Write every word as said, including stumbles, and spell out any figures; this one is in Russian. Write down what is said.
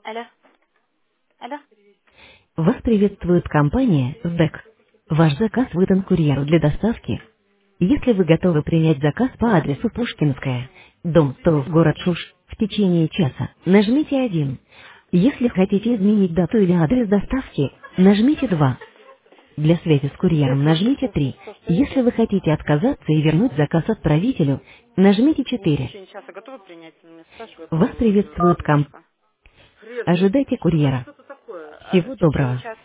Алло, алло. Вас приветствует компания сдэк. Ваш заказ выдан курьеру для доставки. Если вы готовы принять заказ по адресу Пушкинская, дом сто, город Шуш, в течение часа, нажмите один. Если хотите изменить дату или адрес доставки, нажмите два. Для связи с курьером Честно, нажмите что, три. что, что Если едет? вы хотите отказаться и вернуть заказ отправителю, нажмите Вы в четыре. течение часа готовы принять? Меня спрашивают Вас э, приветствует комп. девушка. Ожидайте курьера. Всего доброго.